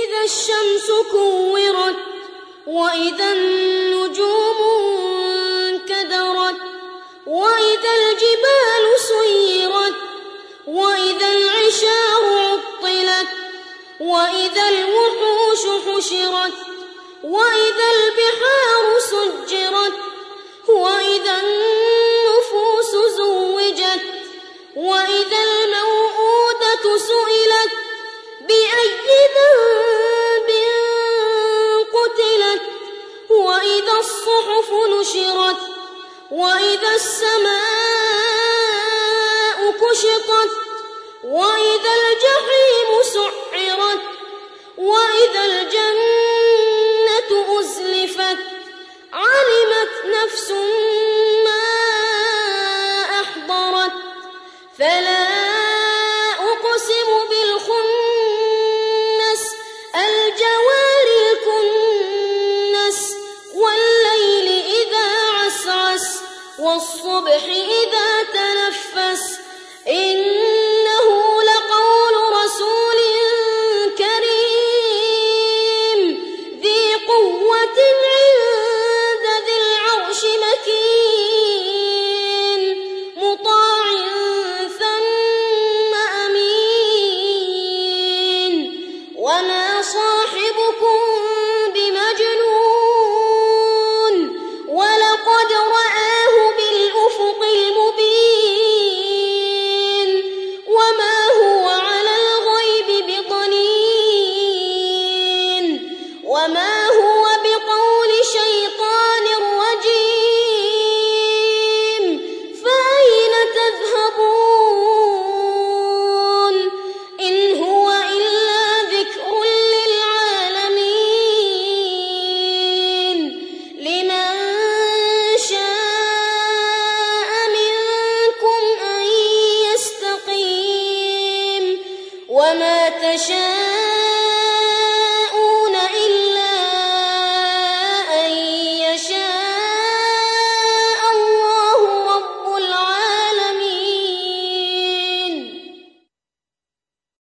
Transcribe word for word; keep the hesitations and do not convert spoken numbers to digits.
إذا الشمس كورت وإذا النجوم انكدرت وإذا الجبال سيرت وإذا العشار عطلت وإذا الوحوش حشرت وإذا البحار سجرت وإذا النفوس زوجت وإذا الموءودة سئلت بأي ذنب قتلت وإذا الصحف نشرت وإذا السماء كشطت وإذا الجحيم سعرت وإذا الجنة أزلفت علمت نفس ما أحضرت فلا أقسم بالخنس الجوار الكنس والليل إذا عسعس والصبح إذا تنفس إنه لقول رسول كريم ذي قوة عند ذي العرش مكين مطاع ثم أمين وما صاحبكم بمجنون ولقد رآه بالأفق المبين وما هو على الغيب بضنين وما هو بقول شيطان رجيم فأين تذهبون إن هو إلا ذكر للعالمين لمن شاء منكم أن يستقيم وما تشاءون